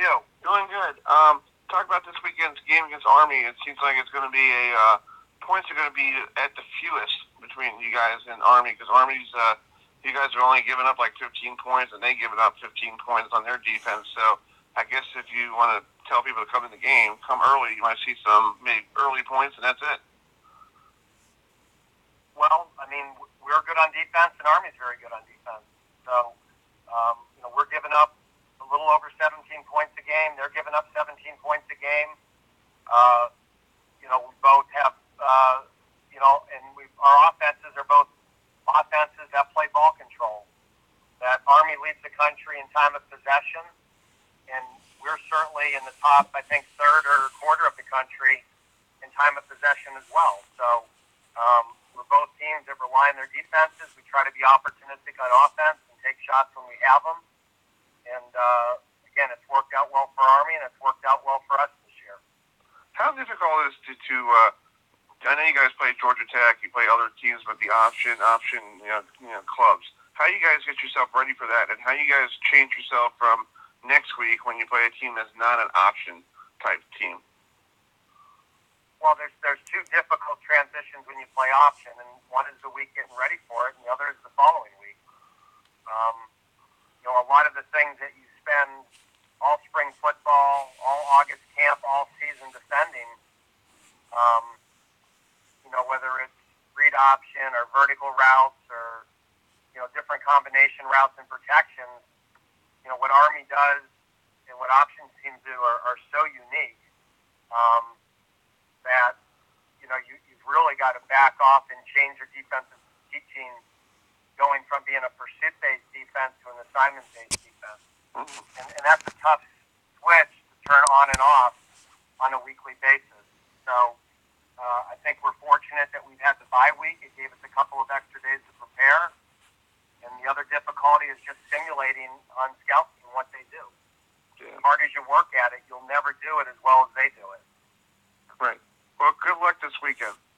you? Doing good. Talk about this weekend's game against Army. It seems like it's going to be points are going to be at the fewest between you guys and Army because Army's you guys are only giving up like 15 points and they giving up 15 points on their defense. So I guess if you want to tell people to come in the game, come early. You might see some maybe early points and that's it. Well, I mean, we're good on defense, and Army's very good on defense. So, we're giving up a little over 17 points a game. They're giving up 17 points a game. We both have, and our offenses are both offenses that play ball control. That Army leads the country in time of possession, and we're certainly in the top, I think, third or quarter of the country in time of possession as well. So, we're both teams that rely on their defenses. We try to be opportunistic on offense and take shots when we have them. And, again, it's worked out well for Army, and it's worked out well for us this year. How difficult is it to I know you guys play Georgia Tech, you play other teams, but the option, clubs. How do you guys get yourself ready for that, and how do you guys change yourself from next week when you play a team that's not an option type team? Well, there's two difficult transitions when you play option, and one is the week getting ready for it, and the other is the following week. A lot of the things that you spend all spring football, all August camp, all season defending, whether it's read option or vertical routes or, different combination routes and protections, what Army does and what option teams do are so unique. That you've really got to back off and change your defensive teaching, going from being a pursuit-based defense to an assignment-based defense, and that's a tough switch to turn on and off on a weekly basis. So I think we're fortunate that we've had the bye week. It gave us a couple of extra days to prepare, and the other difficulty is just simulating on scout team what they do. Yeah. As hard as you work at it, you'll never do it as well as they do it. Right. Well, good luck this weekend.